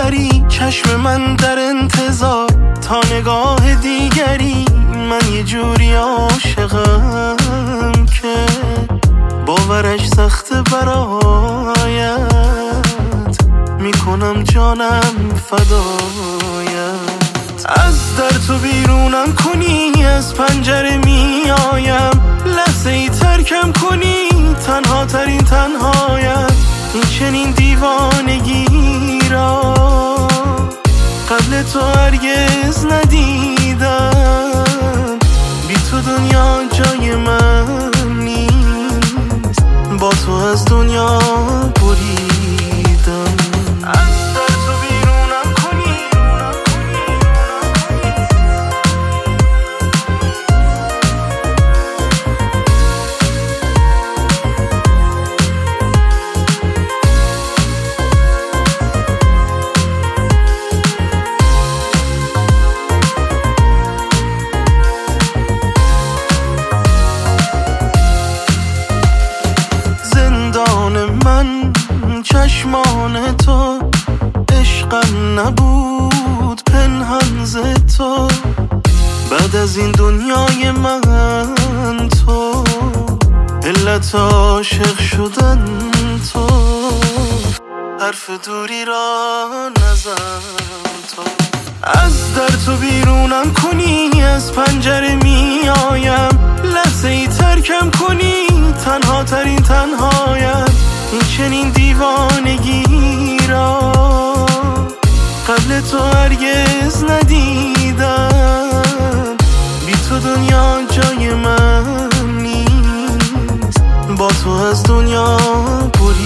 ببری چشم من در انتظار تا نگاه دیگری. من یه جوری عاشقم که باورش سخته برایت، میکنم جانم فدایت. از در تو بیرونم کنی از پنجره میایم، لحظه ای ترکم کنی تنها ترین تنهایت. این چنین دیوانگی را قبل تو هرگز ندیدم. بی تو دنیا جای من نیست، با تو از دنیا بریدم. از در تو بیرونم کنی من. چشمان تو عشقم نبود پنهان ز تو، بعد از این دنیای من تو علت عاشق شدن تو. حرف دوری را نزن تو. از در تو بیرونم کنی از پنجره میایم، لحظه ای ترکم کنی تنها ترین تنهایت. این چنین دیوانگی را قبل تو هرگز ندیدم. بی تو دنیا جای من نیست، با تو از دنیا بریدم.